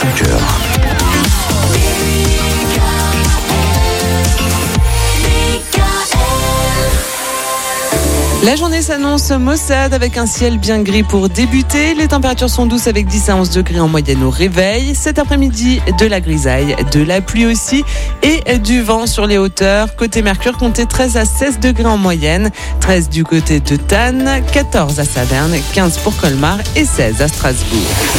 5h. La journée s'annonce maussade avec un ciel bien gris pour débuter. Les températures sont douces avec 10 à 11 degrés en moyenne au réveil. Cet après-midi, de la grisaille, de la pluie aussi et du vent sur les hauteurs. Côté Mercure, comptez 13 à 16 degrés en moyenne. 13 du côté de Tannes, 14 à Saverne, 15 pour Colmar et 16 à Strasbourg.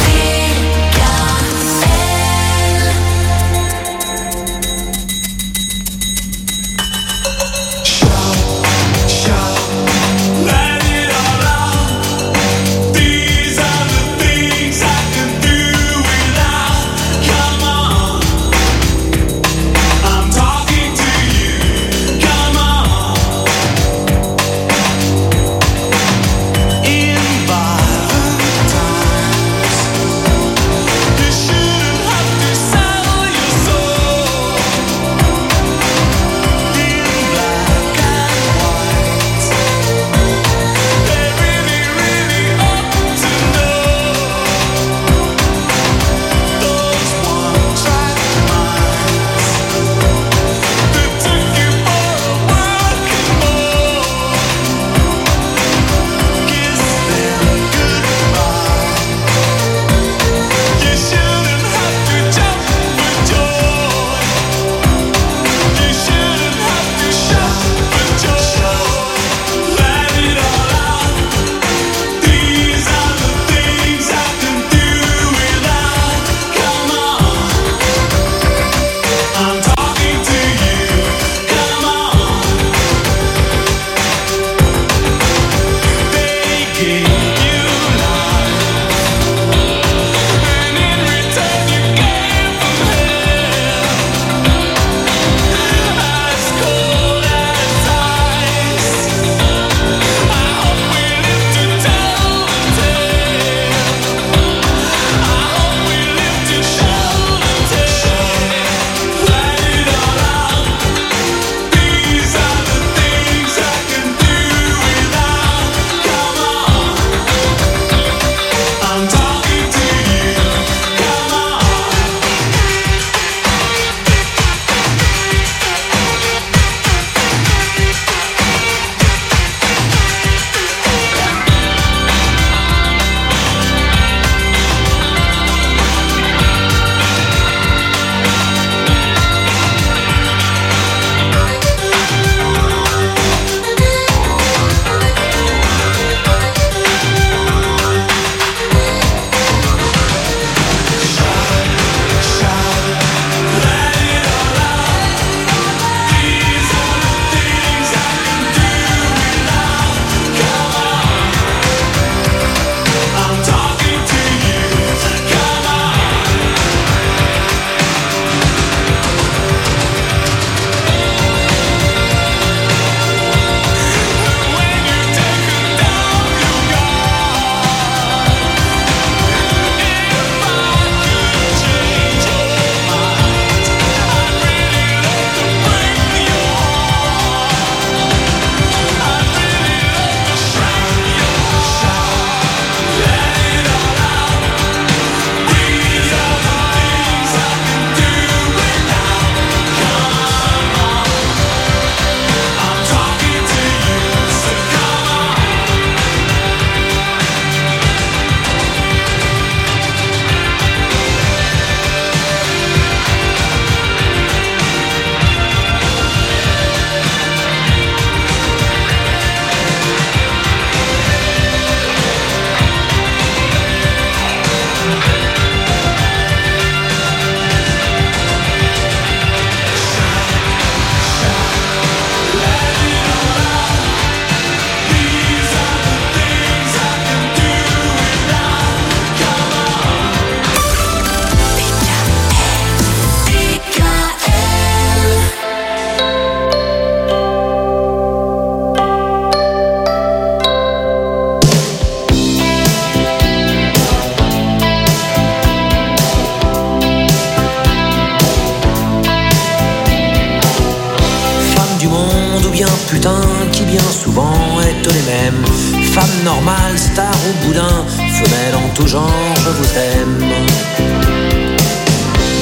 putain qui bien souvent est les mêmes. Femme normale, star ou boudin, femelle en tout genre, je vous aime.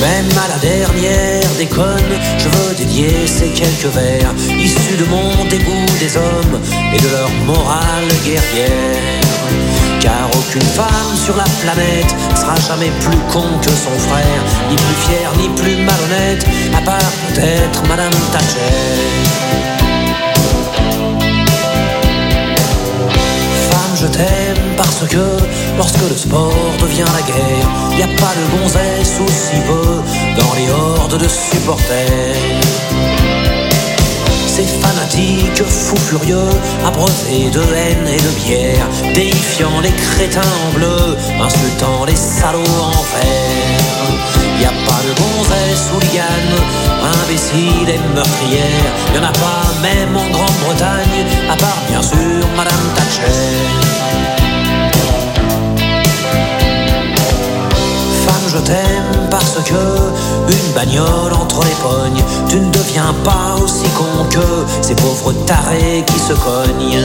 Même à la dernière déconne, je veux dédier ces quelques vers issus de mon dégoût des hommes et de leur morale guerrière. Car aucune femme sur la planète sera jamais plus con que son frère, ni plus fière, ni plus malhonnête, à part peut-être Madame Thatcher. Femme, je t'aime parce que lorsque le sport devient la guerre, y a pas de gonzesse aussi peu dans les hordes de supporters. Ces fanatiques fous furieux, abreuvés de haine et de bière, déifiant les crétins en bleu, insultant les salauds en vert. Y a pas de gonzesse hooligan, imbécile et meurtrière, y'en a pas même en Grande-Bretagne, à part bien sûr Madame Thatcher. Je t'aime parce que une bagnole entre les pognes, tu ne deviens pas aussi con que ces pauvres tarés qui se cognent.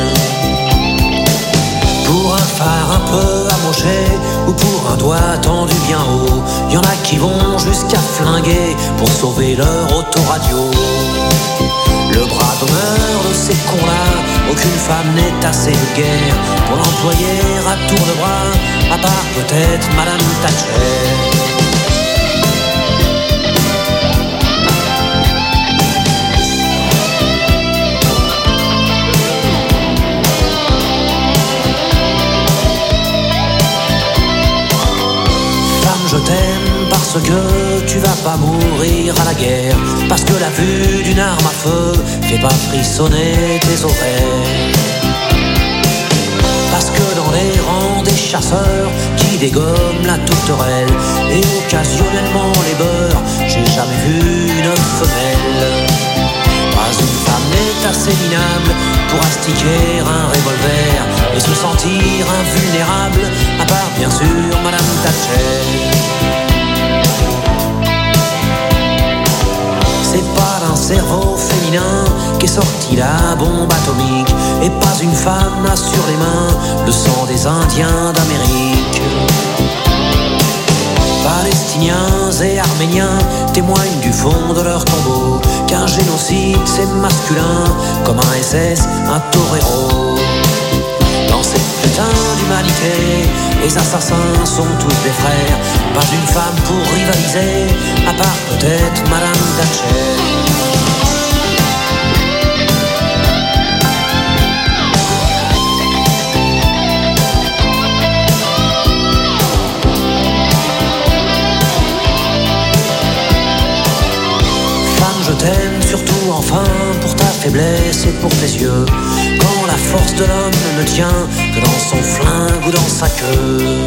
Pour un phare un peu amoché ou pour un doigt tendu bien haut, y en a qui vont jusqu'à flinguer pour sauver leur autoradio. Le bras d'honneur de ces cons-là, aucune femme n'est assez vulgaire pour l'employer à tour de bras, à part peut-être Madame Thatcher. Je t'aime parce que tu vas pas mourir à la guerre, parce que la vue d'une arme à feu fait pas frissonner tes oreilles, parce que dans les rangs des chasseurs qui dégomment la tourterelle et occasionnellement les beurs, j'ai jamais vu une femelle. Pas une femme n'est assez minable pour astiquer un revolver et se sentir invulnérable, à part bien sûr Madame Thatcher. C'est pas d'un cerveau féminin qu'est sortie la bombe atomique, et pas une femme n'a sur les mains le sang des Indiens d'Amérique. Palestiniens et Arméniens témoignent du fond de leur tombeau qu'un génocide c'est masculin comme un SS, un torero. Dans cette putain d'humanité, les assassins sont tous des frères, pas une femme pour rivaliser, à part peut-être Madame Thatcher. Je t'aime surtout enfin pour ta faiblesse et pour tes yeux, quand la force de l'homme ne tient que dans son flingue ou dans sa queue.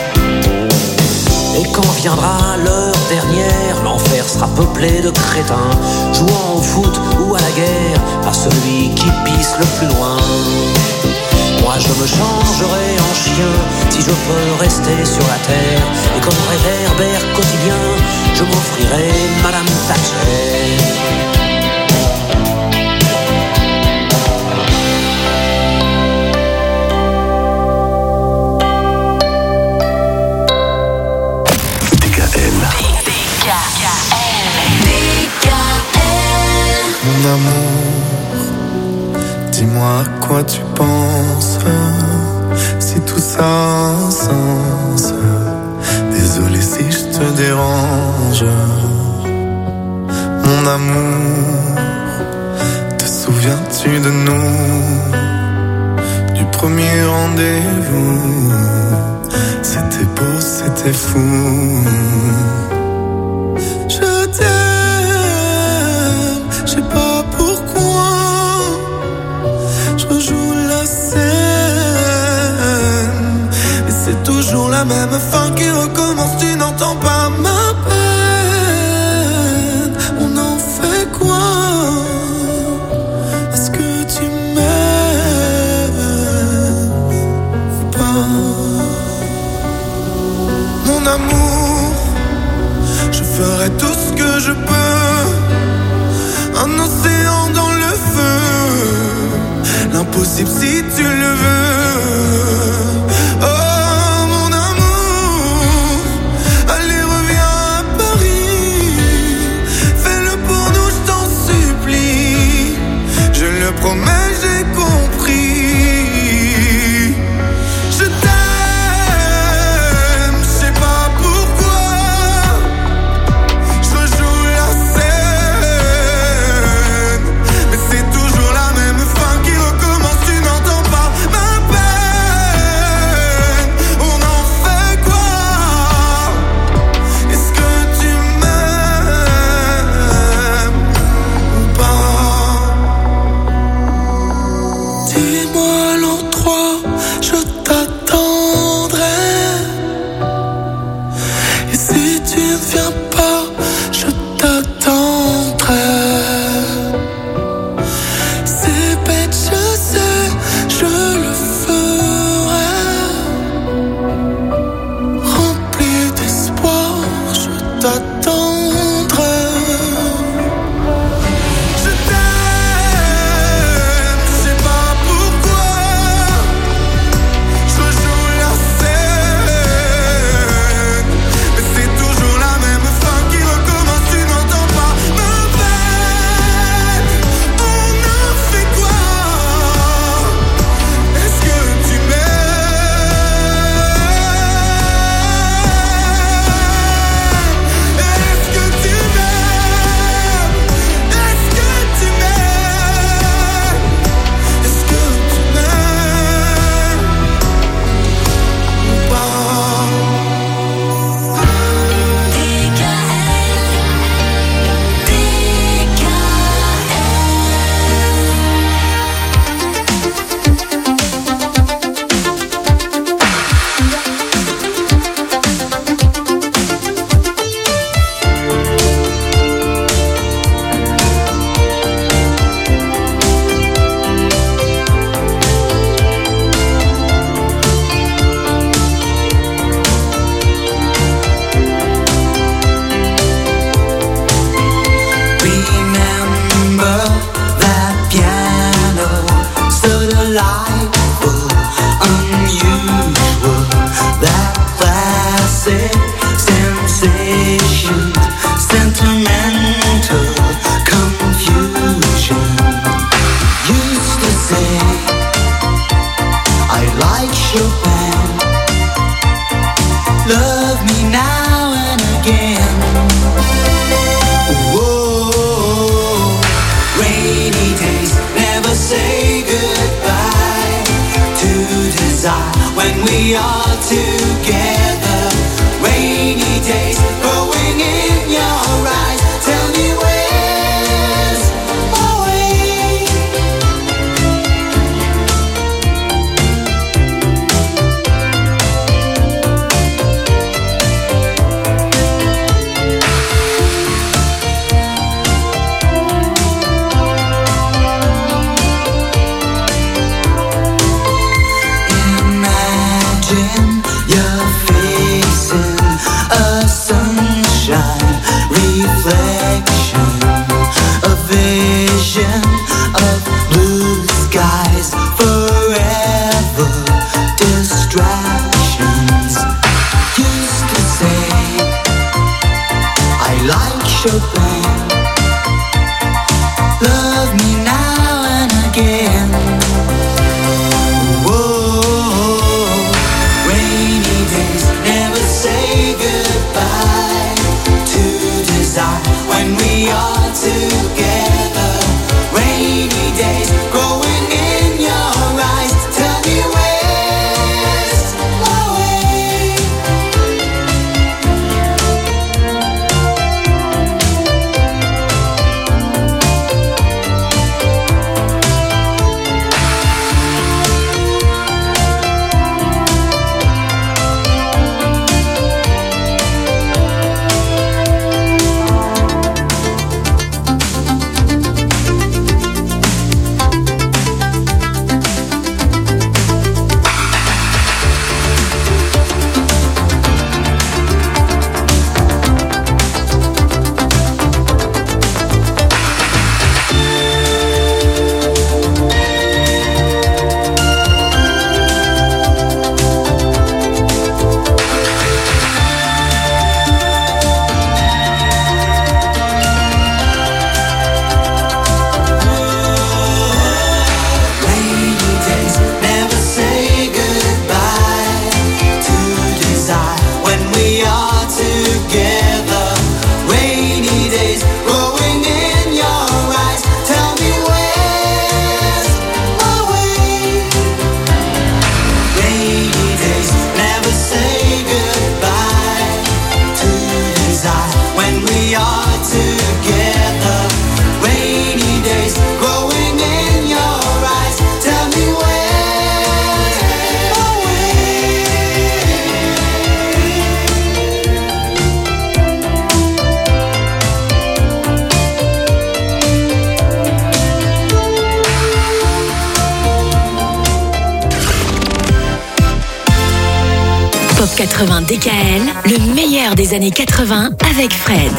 Et quand viendra l'heure dernière, l'enfer sera peuplé de crétins, jouant au foot ou à la guerre, à celui qui pisse le plus loin. Moi je me changerai en chien si je peux rester sur la terre, et comme réverbère quotidien, je m'offrirai Madame Thatcher. Mon amour, dis-moi à quoi tu penses, si tout ça a un sens. Désolé si je te dérange. Mon amour, te souviens-tu de nous, du premier rendez-vous? C'était beau, c'était fou. Je t'aime, je sais pas pourquoi. Je rejoue la scène, mais c'est toujours la même fin qui recommence. Tu n'entends pas ma peine. On en fait quoi? Est-ce que tu m'aimes ou pas? Mon amour, je ferai tout ce que je peux. Un océan dans le feu, l'impossible si tu le veux. Oh mon amour, allez reviens à Paris. we are together. Rainy days growing in your eyes. Tell me where's my way. Pop 80 DKL, le meilleur des années 80 avec Fred.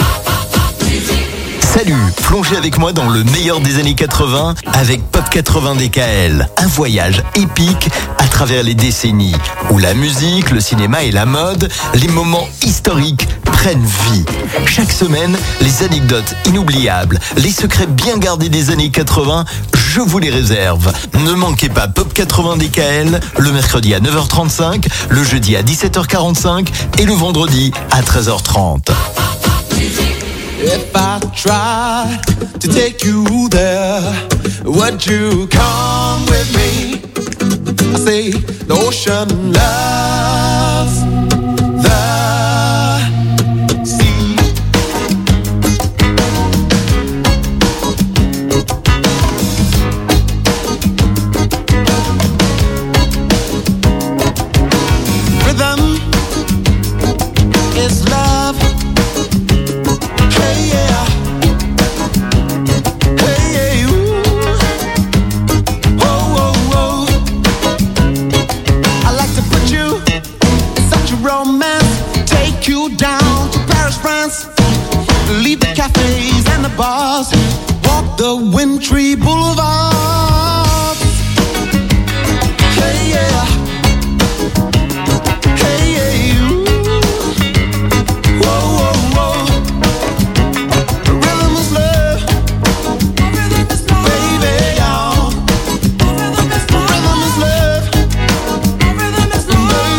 Salut, plongez avec moi dans le meilleur des années 80 avec Pop 80 DKL. Un voyage épique à travers les décennies où la musique, le cinéma et la mode, les moments historiques prennent vie. Chaque semaine, les anecdotes inoubliables, les secrets bien gardés des années 80, je vous les réserve. Ne manquez pas Pop 80 DKL le mercredi à 9h35, le jeudi à 17h45 et le vendredi à 13h30. If I tried to take you there, would you come with me? I say the ocean loves the sea. Rhythm is love. Hey yeah, hey yeah, ooh. Whoa, whoa, whoa. I like to put you in such a romance, take you down to Paris, France, leave the cafes and the bars, walk the wintry boulevards. Hey yeah, hey yeah, ooh. Whoa, whoa, whoa. Rhythm is love, baby, y'all. Rhythm is love, baby. Rhythm is love,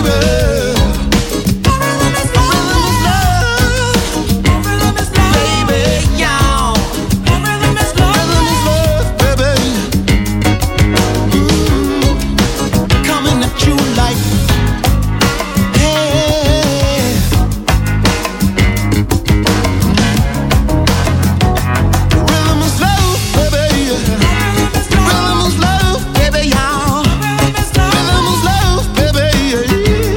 baby, y'all. Rhythm is love, baby. Ooh, coming at you like, hey. Rhythm is love, baby. Rhythm is love, baby, y'all. Rhythm is love, baby.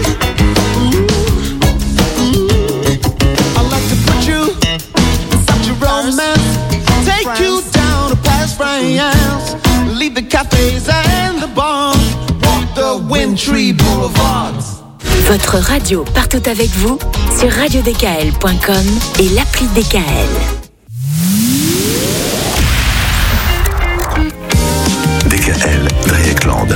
I like to put you in such a romance, take you down to Paris, France, leave the cafes and the bars, walk the wintry boulevards. Votre radio partout avec vous sur radiodkl.com et l'appli DKL. DKL, Dreieckland.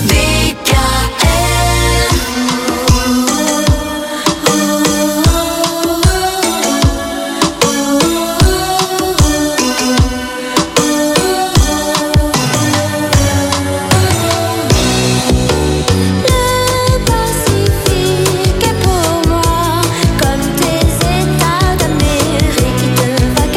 Le Pacifique est pour moi comme tes États d'Amérique de vacances.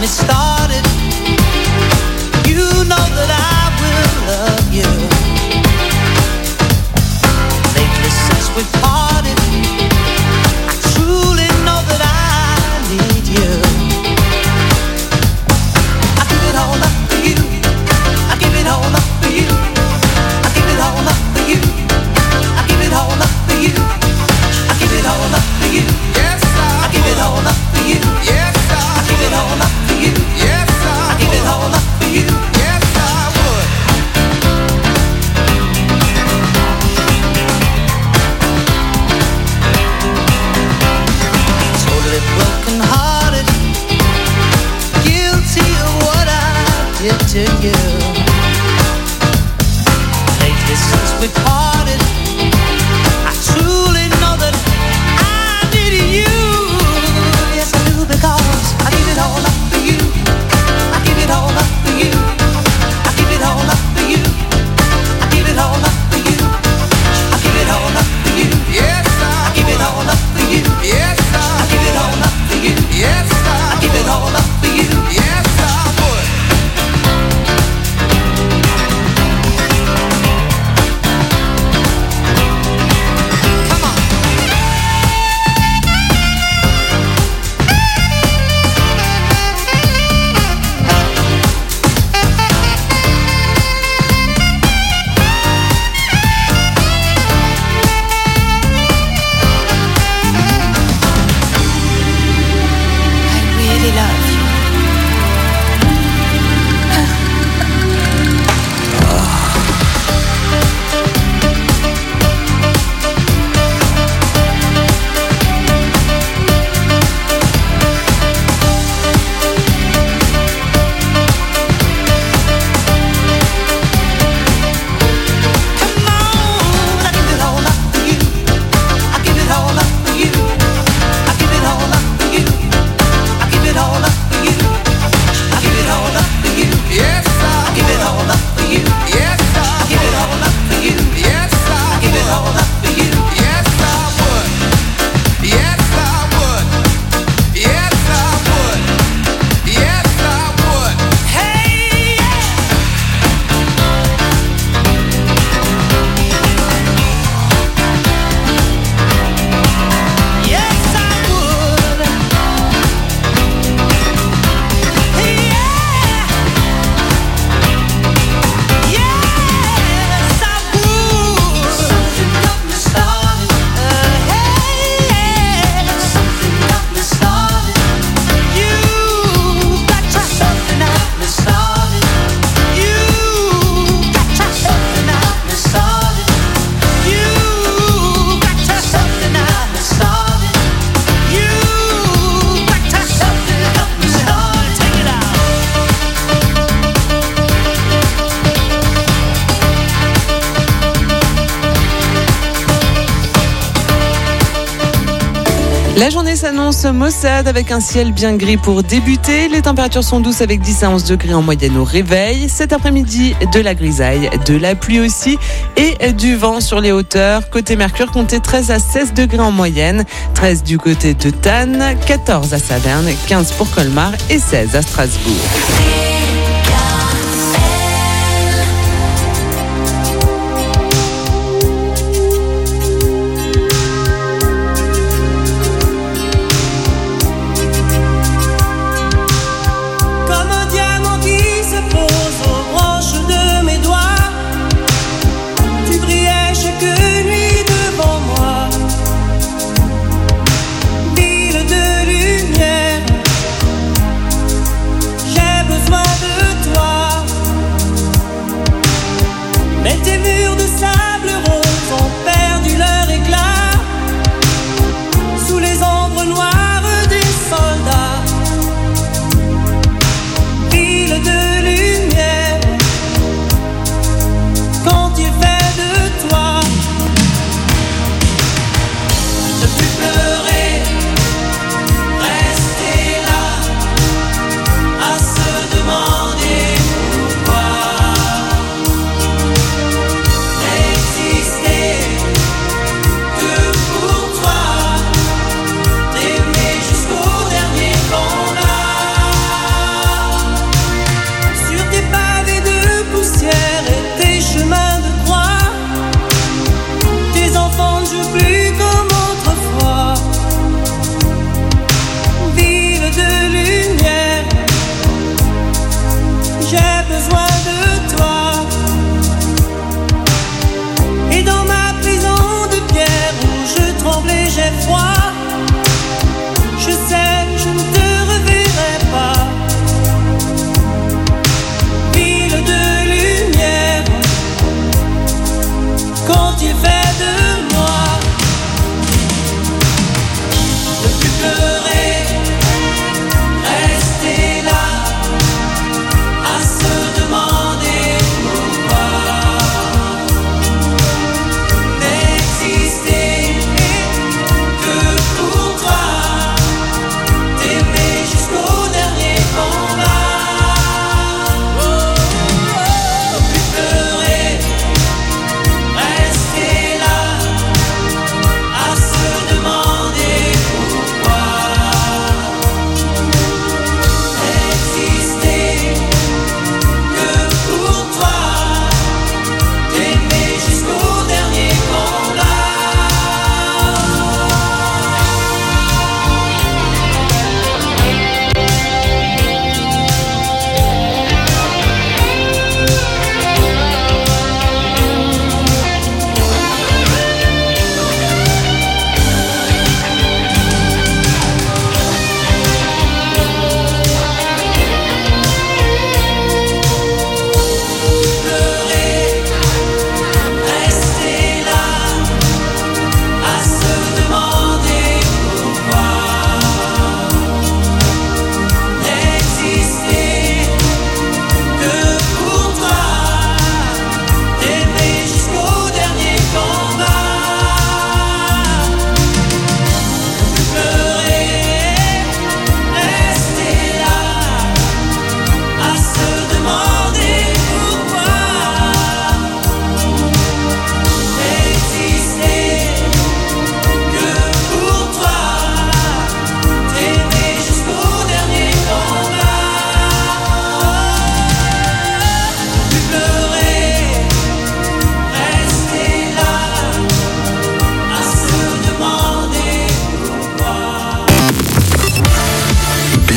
started. You know that I will love you. Lately since we parted, I truly know that I need you. I give it all up for you. I give it all up for you. I give it all up for you. I give it all up for you. I give it all up for you. Yes, I give it all up for you. Yes, I give it all up for you. Yes, I give it all up for you. Yes, I would. Totally broken hearted, guilty of what I did to you. Lately since we parted, I truly know that I needed you. Yes, I do, because I give it all up for you. I give it all up for you. I give it all up for you. I give it all up for you. I give it all up for you. Yes, I give it all up for you. Yes, I give it all up for you. Yes, I give it all up for you. Yes, I would. Come on. I really love you. Come on, I give it all up for you. I give it all up for you. I give it all up for you. I give it all up for you. I give it all up for you. Yes, I give it all up for you. Yes, I give it all up for you. Yes, I give it all up for you. Yes, I would. Yes, I would. Yes, I would. Yes, I would. Hey, yeah. Yes, I would. Yeah. Yes, I would. Something got me started. Hey, something got me started. You got to something got me started. You got to something got me started. You got to something got me started. You got to something got me started. Take it out. La journée s'annonce maussade avec un ciel bien gris pour débuter. Les températures sont douces avec 10 à 11 degrés en moyenne au réveil. Cet après-midi, de la grisaille, de la pluie aussi et du vent sur les hauteurs. Côté Mercure, comptez 13 à 16 degrés en moyenne. 13 du côté de Tannes, 14 à Saverne, 15 pour Colmar et 16 à Strasbourg. Comme un diamant qui se pose aux branches de mes doigts, tu brillais chaque nuit devant moi. Ville de lumière, j'ai besoin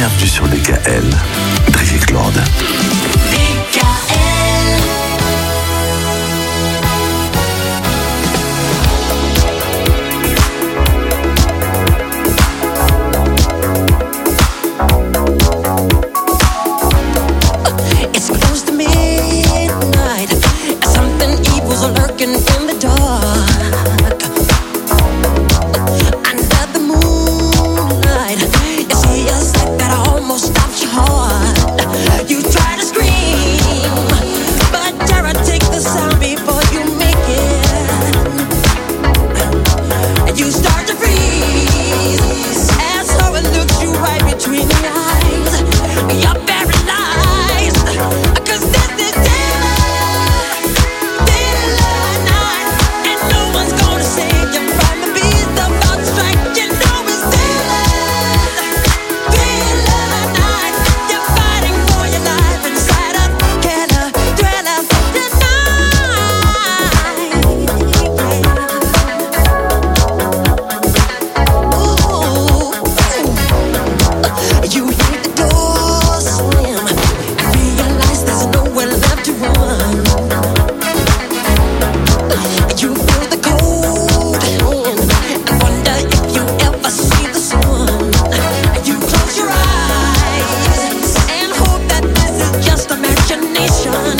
Bienvenue sur DKL, Brigitte Lord. It's close to midnight. Something evil's lurking in the dark. Under the moonlight, it feels like that almost stops your heart. You try to scream, but terror takes the sound before you make it. And you start to freeze as horror looks you right between the eyes. You're paralyzed, 'cause this is daylight night, and no one's gonna save you from the beast about to strike. You know it's daylight night. You're fighting for your life inside a killer thriller You hear the door slam and realize there's nowhere left to run. You feel the cold hand and wonder if you ever see the sun. You close your eyes and hope that this is just imagination.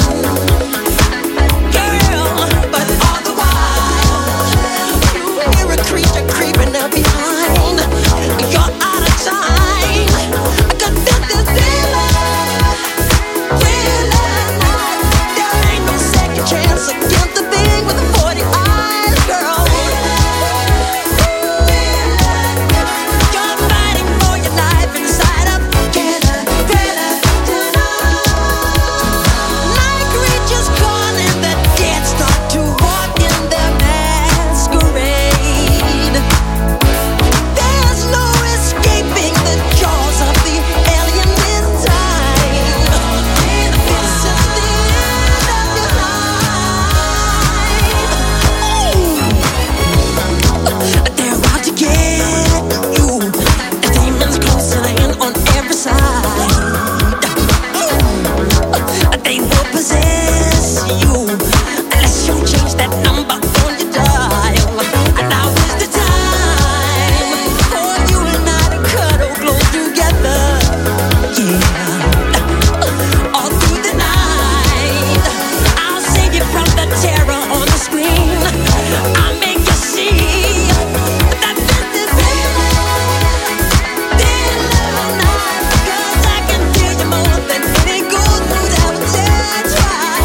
Girl, but all the while you hear a creature creeping up behind. You're out of time, 'cause this is daylight night. There ain't no second chance against the thing with the 40 eyes, girl. You're fighting for your life inside a killer thriller tonight. Night creatures calling, the dead start to walk in their masquerade. There's no escaping the jaws of the alien this time. This is the end of your life. They're out to get you. The demons closing in on every side. They will possess you unless you change that number on your dial. And now is the time for you and I to cuddle close together. Yeah, all through the night, I'll save you from the terror on the screen. I'll make you see that this is daylight night, 'cause I can feel you more than any goes without that try.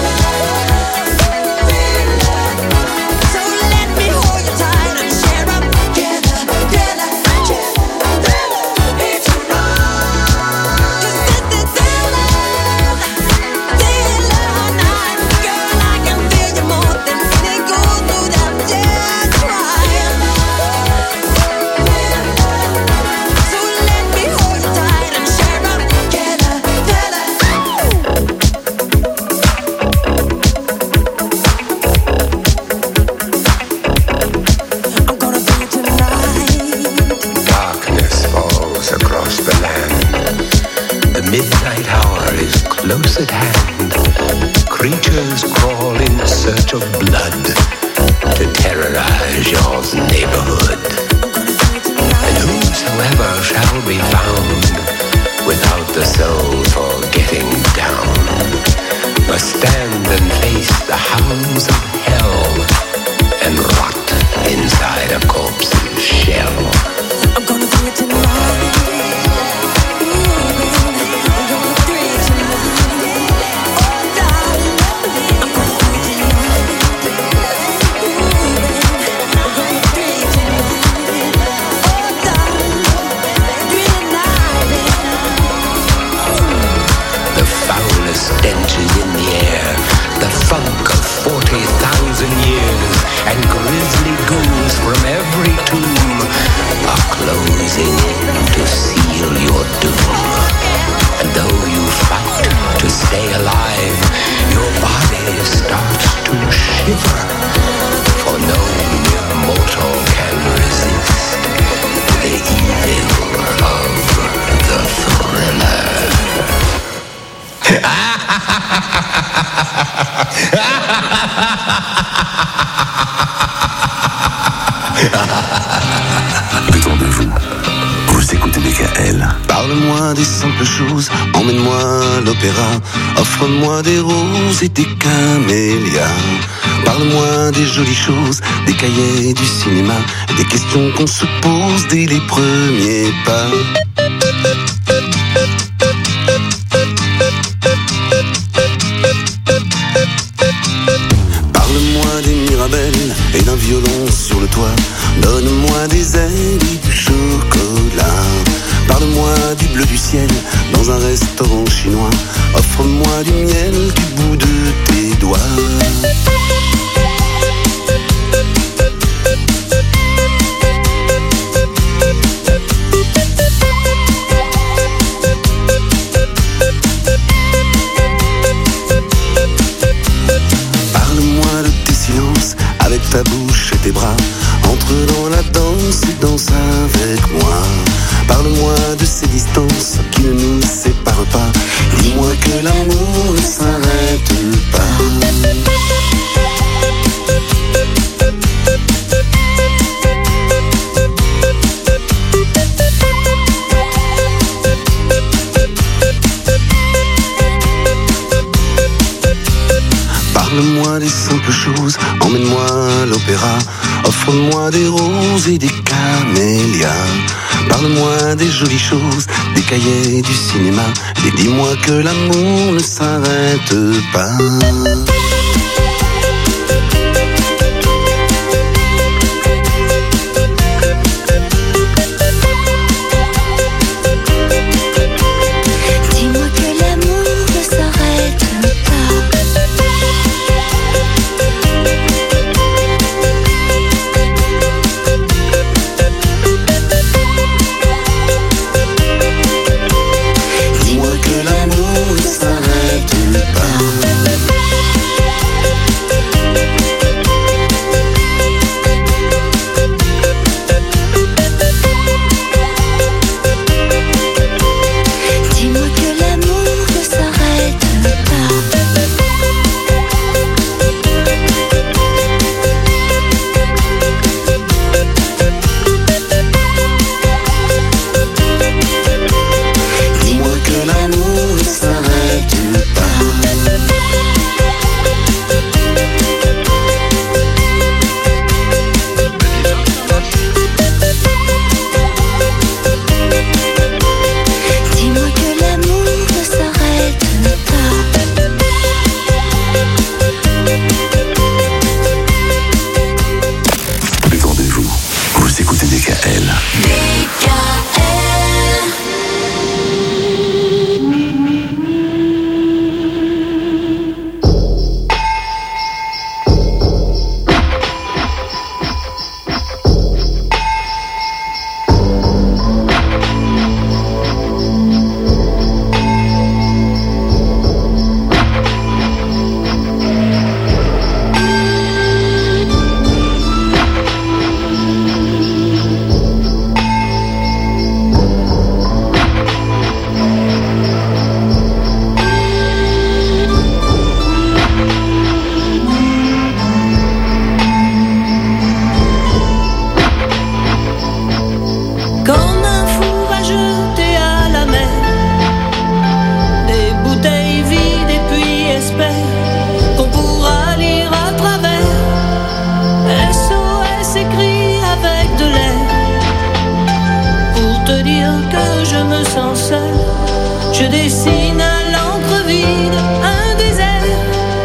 So let me hold you tight and share up together, together, together. It's enough, 'cause this is daylight night, girl. I can feel you more than any goes without that try. So let me hold you tight and share up together, together. I'm gonna be tonight. Darkness falls across the land. The midnight hour is close at hand. Creatures crawl in search of blood to terrorize your neighborhood. And whosoever shall be found without the soul for getting down must stand and face the hounds of hell and rot inside a corpse's shell. I'm gonna do it tonight. I'm gonna do it tonight. Oh, darling, I'm gonna do it tonight. I'm gonna do it tonight. Oh, darling, do it tonight. The foulest stench is in the air, the funk of 40,000 years, and grisly ghouls from every tomb are closing in to seal your doom. And though you fight to stay alive, your body starts to shiver, for no mere mortal can resist the evil of the Détendez-vous. Vous écoutez DKL. Parle-moi des simples choses, emmène-moi à l'opéra, offre-moi des roses et des camélias. Parle-moi des jolies choses, des cahiers du cinéma, des questions qu'on se pose dès les premiers pas. Parle-moi des Mirabelles et d'un violon sur le toit. Donne-moi des ailes et du chocolat. Parle-moi du bleu du ciel dans un restaurant chinois. Offre-moi du miel du bout de tes doigts. Parle-moi de tes silences avec ta bouche et tes bras. Entre dans la danse et danse avec moi. Parle-moi de ces distances qui ne nous séparent pas. Dis-moi que l'amour ne s'arrête pas. Parle-moi des simples choses, emmène-moi à l'opéra, offre-moi des roses et des camélias. Parle-moi des jolies choses, des cahiers du cinéma, et dis-moi que l'amour ne s'arrête pas. Dis-moi que l'amour ne s'arrête pas. Dis-moi que l'amour ne s'arrête pas. Dis-moi que l'amour ne s'arrête pas. Dis-moi que l'amour ne s'arrête pas. Dis-moi que l'amour ne s'arrête pas. Détendez-vous. Vous écoutez DKL. Comme un fou va jeter à la mer des bouteilles vides et puis espère qu'on pourra lire à travers. SOS écrit avec de l'air pour te dire que je me sens seul. Je dessine à l'encre vide un désert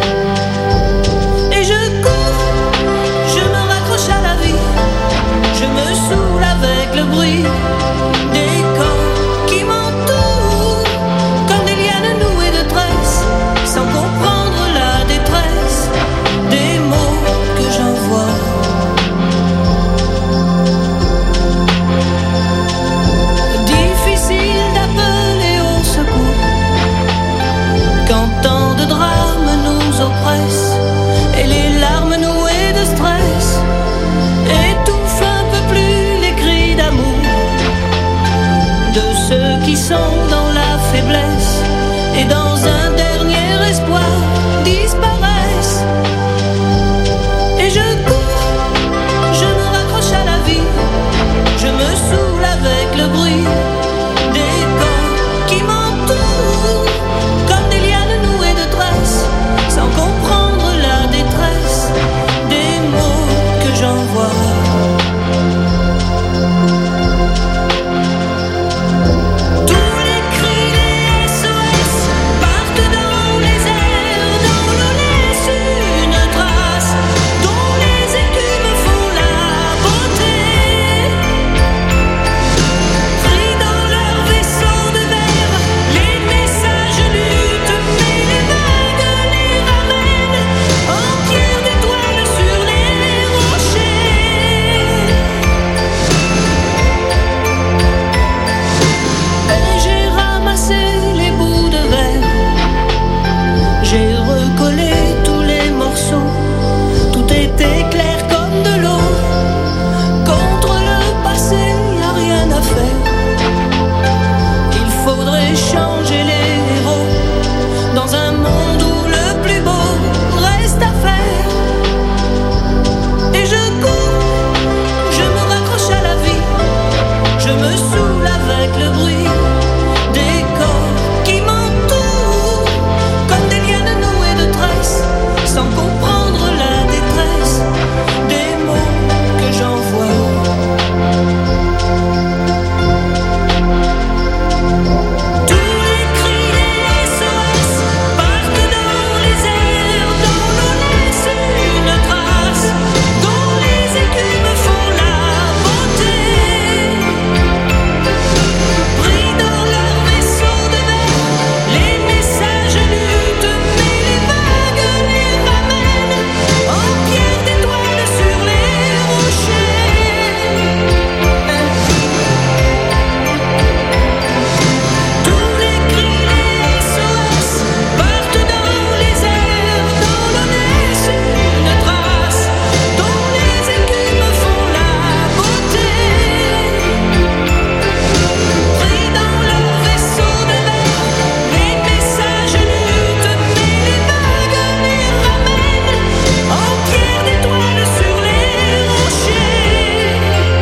et je cours, je me raccroche à la vie. Je me saoule avec le bruit des corps qui m'entourent comme des lianes nouées de tresses, sans comprendre la détresse des mots que j'envoie. Difficile d'appeler au secours quand tant de drames nous oppressent et les larmes nouées de stress étouffent un peu plus les cris d'amour de ceux qui sont dans la faiblesse et dans un dernier espoirs disparaissent. Et je cours, je me raccroche à la vie, je me saoule avec le bruit des corps qui m'entourent, comme des lianes nouées de tresses, sans comprendre la détresse des mots que j'envoie. J'ai recollé tous les morceaux, tout était clair comme de l'eau. Contre le passé, y a rien à faire. Il faudrait changer les héros dans un monde où le plus beau reste à faire. Et je cours, je me raccroche à la vie, je me saoule avec le bruit des corps qui m'entourent, comme des lianes nouées de tresses, sans comprendre la détresse des mots que j'envoie. Tous les cris des SOS partent dans les airs, dont l'on laisse une trace, dont les écumes font la beauté. Pris dans leur vaisseau de verre, les messages luttent, mais les vagues les ramènent en pierre d'étoiles sur les rochers. Tous les cris des SOS partent dans les airs, dont l'on laisse une trace, dont les écumes font la beauté. Pris dans leur vaisseau de verre, les messages luttent, mais les vagues les ramènent en pierre d'étoiles sur les rochers.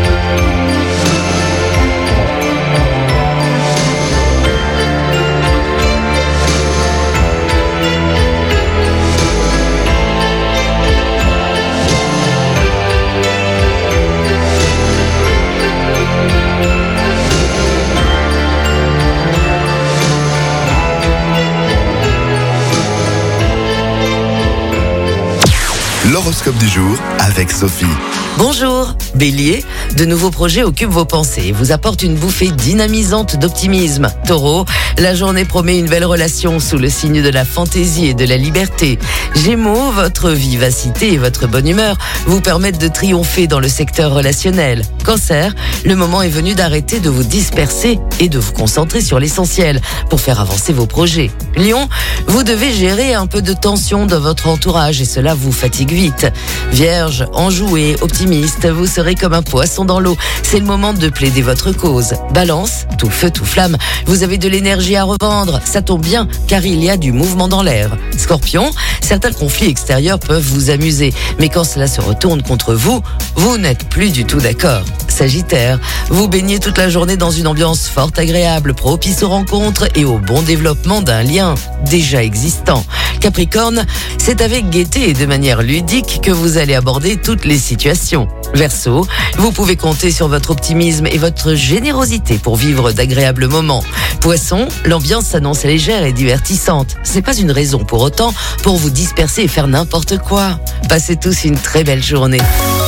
L'horoscope du jour avec Sophie. Bonjour, Bélier, de nouveaux projets occupent vos pensées et vous apportent une bouffée dynamisante d'optimisme. Taureau, la journée promet une belle relation sous le signe de la fantaisie et de la liberté. Gémeaux, votre vivacité et votre bonne humeur vous permettent de triompher dans le secteur relationnel. Cancer, le moment est venu d'arrêter de vous disperser et de vous concentrer sur l'essentiel pour faire avancer vos projets. Lion, vous devez gérer un peu de tension dans votre entourage et cela vous fatigue vite. Vierge, enjoué, optimiste, vous serez comme un poisson dans l'eau. C'est le moment de plaider votre cause. Balance, tout feu, tout flamme, vous avez de l'énergie à revendre. Ça tombe bien car il y a du mouvement dans l'air. Scorpion, certains conflits extérieurs peuvent vous amuser, mais quand cela se retourne contre vous, vous n'êtes plus du tout d'accord. Sagittaire, vous baignez toute la journée dans une ambiance forte, agréable, propice aux rencontres et au bon développement d'un lien déjà existant. Capricorne, c'est avec gaieté et de manière ludique que vous allez aborder toutes les situations. Verseau, vous pouvez compter sur votre optimisme et votre générosité pour vivre d'agréables moments. Poisson, l'ambiance s'annonce légère et divertissante. Ce n'est pas une raison pour autant pour vous disperser et faire n'importe quoi. Passez tous une très belle journée.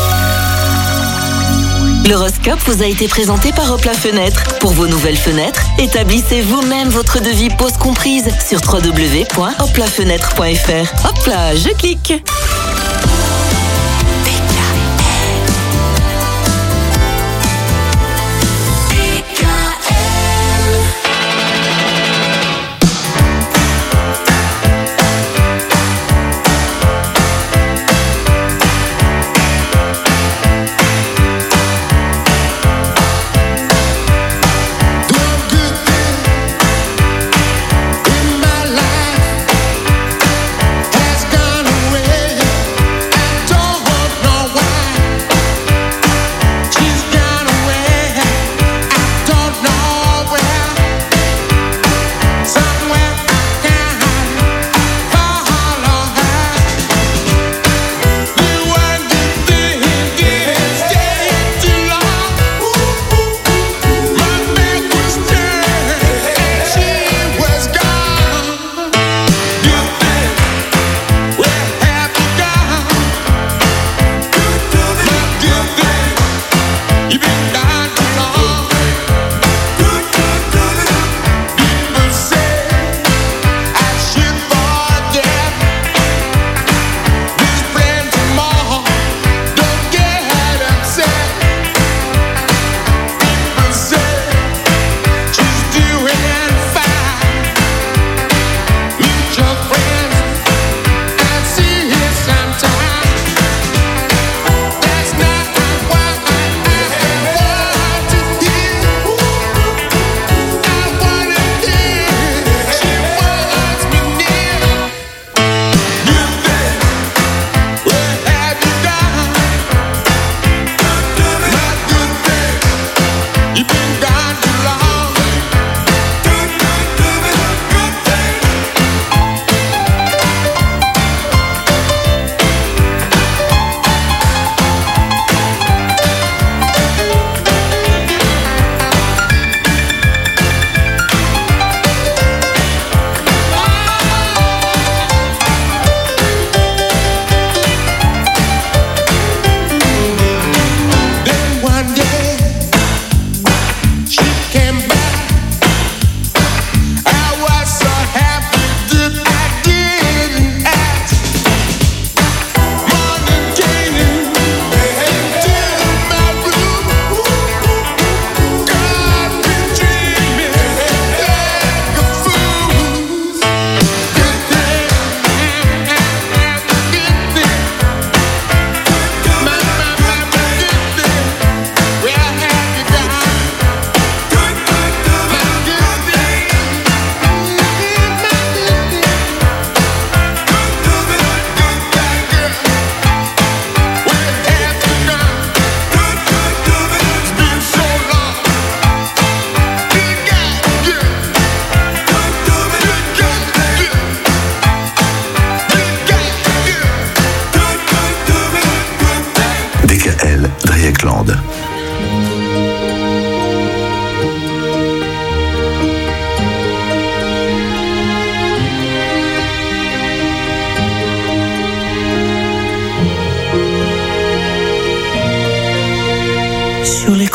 L'horoscope vous a été présenté par Hop la Fenêtre. Pour vos nouvelles fenêtres, établissez vous-même votre devis pose comprise sur www.hoplafenêtre.fr. Hop là, je clique. In my life,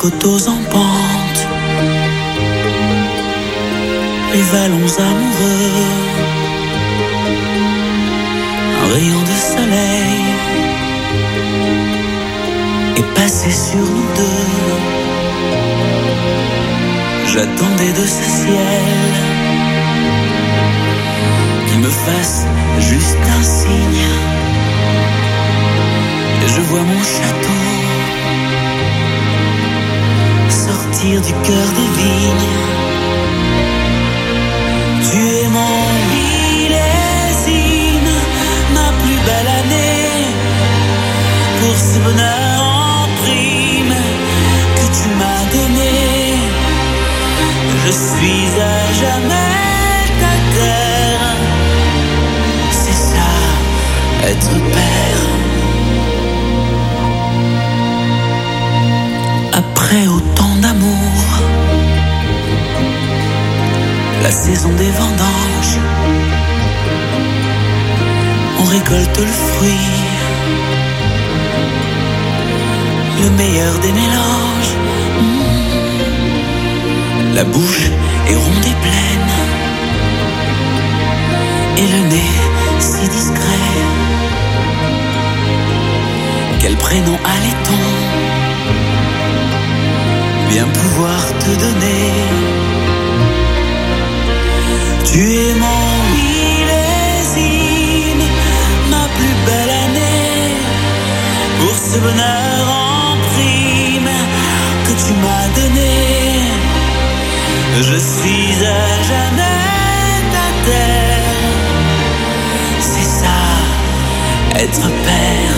coteaux en pente, les vallons amoureux, un rayon de soleil est passé sur nous deux. J'attendais de ce ciel qu'il me fasse juste un signe. Et je vois mon château sortir du cœur des vignes. Tu es mon millésime, ma plus belle année, pour ce bonheur en prime que tu m'as donné. Je suis à jamais ta terre, c'est ça, être père. Après autant d'amour, la saison des vendanges, on récolte le fruit, le meilleur des mélanges. La bouche est ronde et pleine, et le nez si discret. Quel prénom allait-on bien pouvoir te donner? Tu es mon millésime, ma plus belle année, pour ce bonheur en prime que tu m'as donné. Je suis à jamais ta terre, c'est ça, être père.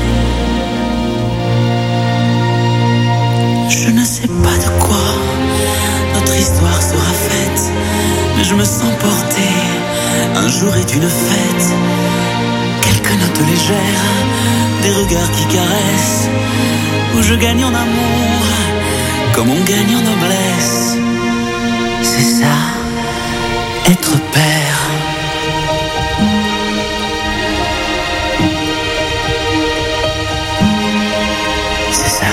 Je ne sais pas de quoi notre histoire sera faite, mais je me sens porté, un jour est une fête. Quelques notes légères, des regards qui caressent, où je gagne en amour, comme on gagne en noblesse. C'est ça, être père. C'est ça.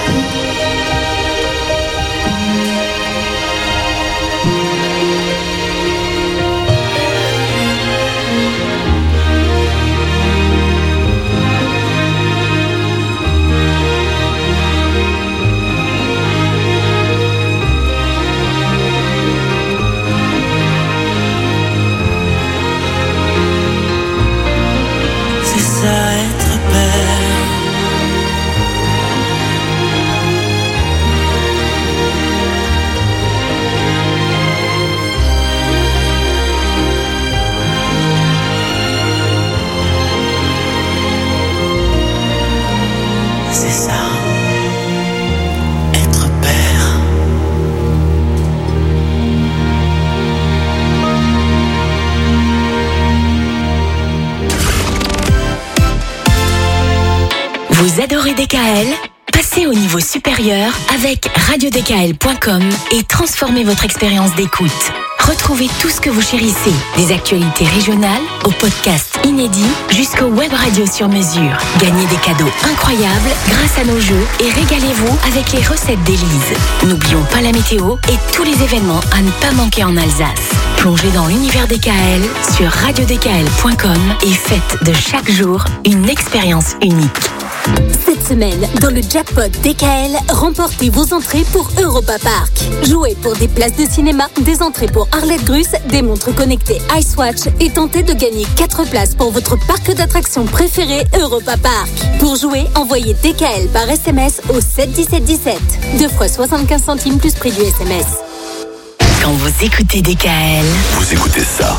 Vous adorez DKL? Passez au niveau supérieur avec radiodkl.com et transformez votre expérience d'écoute. Retrouvez tout ce que vous chérissez, des actualités régionales aux podcasts inédits jusqu'aux web radios sur mesure. Gagnez des cadeaux incroyables grâce à nos jeux et régalez-vous avec les recettes d'Élise. N'oublions pas la météo et tous les événements à ne pas manquer en Alsace. Plongez dans l'univers DKL sur radiodkl.com et faites de chaque jour une expérience unique. Cette semaine, dans le jackpot DKL, remportez vos entrées pour Europa Park. Jouez pour des places de cinéma, des entrées pour Arlette Gruss, des montres connectées Icewatch et tentez de gagner 4 places pour votre parc d'attractions préféré Europa Park. Pour jouer, envoyez DKL par SMS au 7 17 17. 2 fois 75 centimes plus prix du SMS. Quand vous écoutez DKL, vous écoutez ça.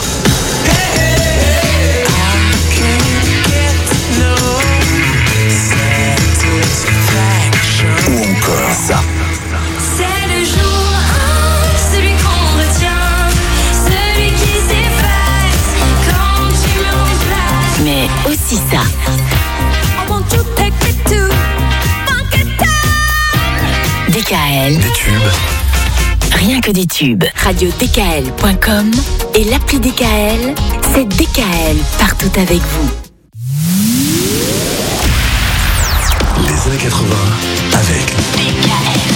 Ou encore ça. C'est le jour 1, celui qu'on retient, celui qui s'efface quand tu me remplaces. mais aussi ça. I want to take it to funky town. DKL. Des tubes. Rien que des tubes. RadioDKL.com et l'appli DKL, c'est DKL partout avec vous. Les années 80 avec DKL.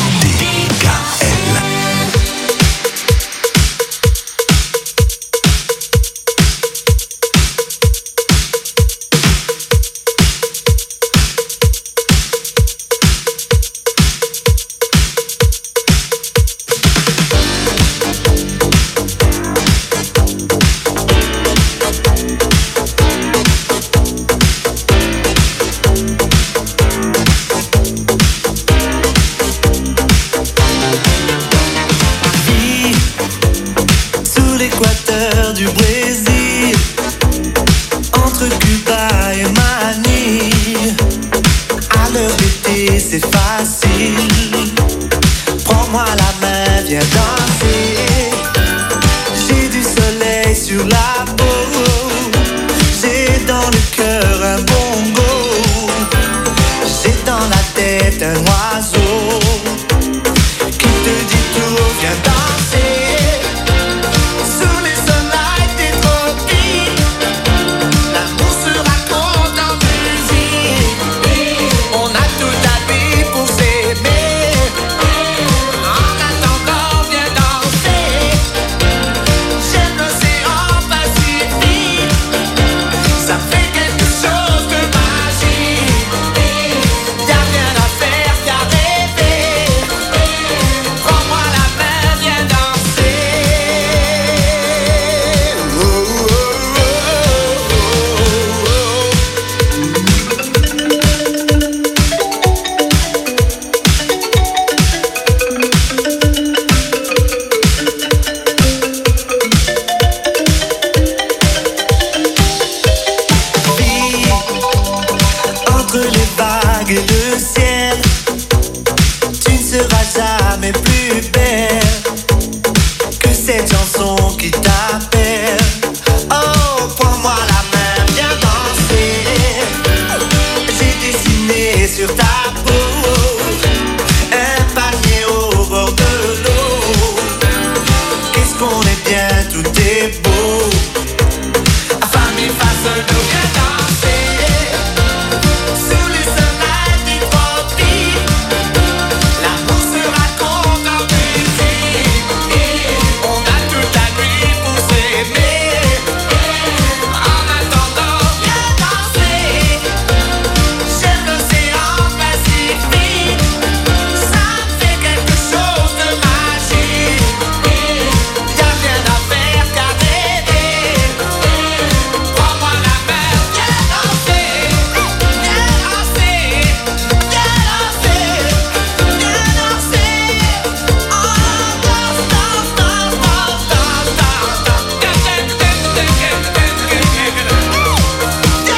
l'équateur du Brésil, entre Cuba et Manille. À l'heure d'été c'est facile. Prends-moi la main, viens danser. J'ai du soleil sur la peau. J'ai dans le cœur un bongo. J'ai dans la tête un oiseau qui te dit tout, viens danser. Sous les soleils des tropiques, l'amour se raconte en musique. On a toute la vie pour s'aimer. En attendant, viens danser. J'aime l'océan Pacifique. Ça fait quelque chose de magique. Y'a rien à faire qu'à rêver. Prends-moi la main, viens danser. Oh, oh, oh, Fille, entre les vagues et le ciel, tu ne seras jamais plus belle que cette chanson qui t'appelle. Oh, prends-moi la main, viens danser. J'ai dessiné sur ta peau un palmier au bord de l'eau. Qu'est-ce qu'on est bien, tout est beau. Famille face de viens danser.